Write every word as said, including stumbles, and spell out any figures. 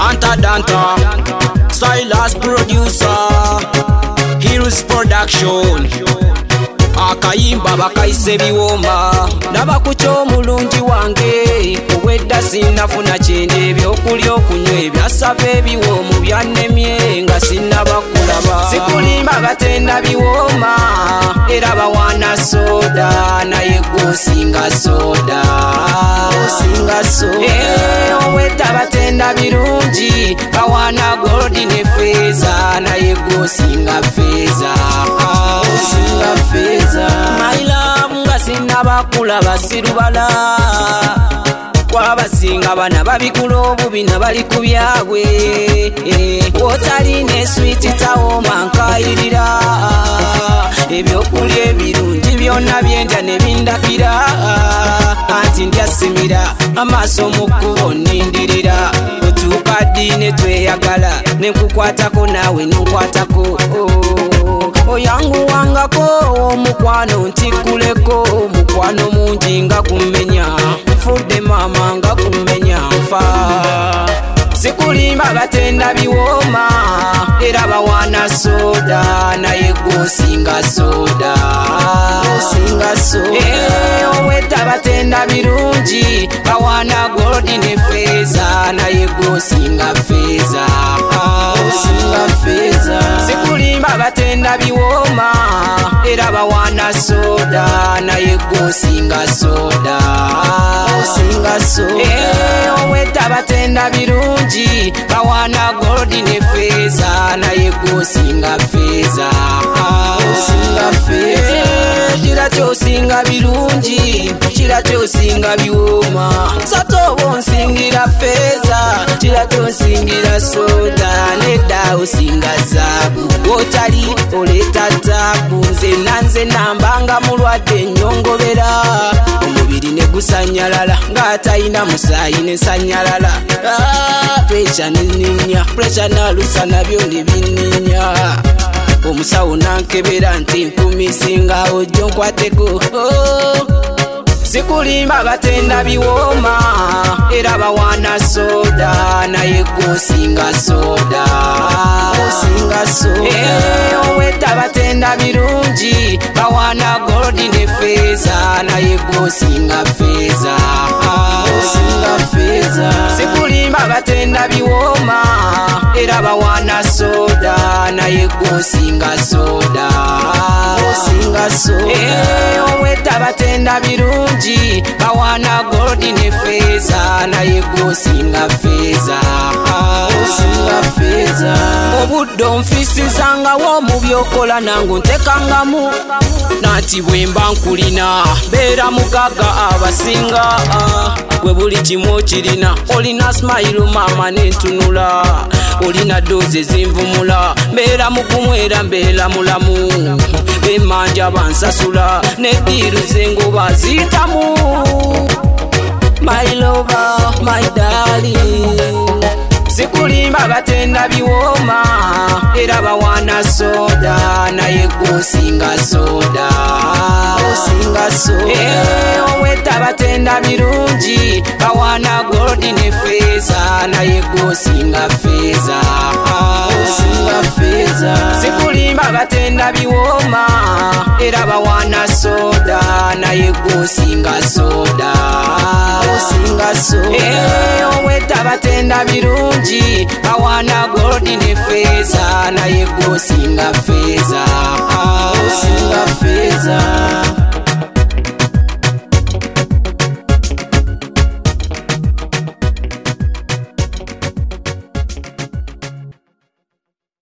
Danta Danta, Silas producer, Heroes production. Akayimba bakayise biwoma nabakucho omulungi wange obwedda sinafuna kyende ebyokulya okunywa ebyasaba ebiwoomu byannemye nga sinnabakulaba sikulimba batenda biwooma era bawana soda naye gosinga soda osinga soda obwedda batenda birungi bawana goldi ne feeza naye gosinga feeza osinga feeza My love nga sinnabakula basirubala kwabasinga bana babikula obubi nabali ku byabwe otaline switi tawooma nkayirira ebyokulya ebirungi byonna byendya ne bindakira anti ndyasimira amaaso mu kkubo nnindirira otuuka ddi ne tweyagala ne nkukwatako naawe nonkwatako oyangu wangako omukwano ntikuleko mukwano mungi nga kumenya nfudde maama nga kumenya nfa sikulimba batenda biwooma era bawana soda naye gosinga soda osinga soda obwedda batenda birungi bawana goldi ne feeza naye gosinga feeza osinga feeza sikulimba batenda biwooma era bawana soda naye gosinga soda osinga soda obwedda batenda birungi bawana goldi ne feeza naye gosinga feeza osinga feeza kira kyosinga birungi kira kyosinga biwooma satoba onsingira feeza kira kyonsingira soda nedda osinga zaabu wotali oleeta taabu nze nanze nambanga mulwadde ennyongobera omubiri ne gusanyalala ng'atayina musaayi ne nsanyalala precha neninya precha nalusa nabyo ne binninya omusawo nankebera nti nkumisinga ojjo nkwateko sikulimba batenda biwooma era bawana soda naye gosinga soda osinga soda obwedda batenda birungi bawana goldi ne feeza naye gosinga feeza osinga feeza sikulimba batenda biwooma era bawana soda naye gosinga soda osinga soda obwedda batenda birungi bawana goldi ne feeza naye gosinga feeza osinga feeza obudde onfisizangawo mu byokola nangu ntekangamu nati bwemba nkulina beera mugaga abasinga gwe buli kimu okirina olina smailo maama nentunula olina doze ezinvumula mbeera mukumwera mbeera mulamu bemanja bansasula neddiiru zengoba ziyitamu my lover my darling sikulimba batenda biwooma era bawana soda naye gosinga soda osinga soda obwedda batenda birungi bawana goldi ne feeza naye gosinga feeza osinga feeza sikulimba batenda biwooma era bawana soda naye gosinga soda osinga soda obwedda batenda birungi bawana goldi ne feeza naye gosinga feeza osinga feeza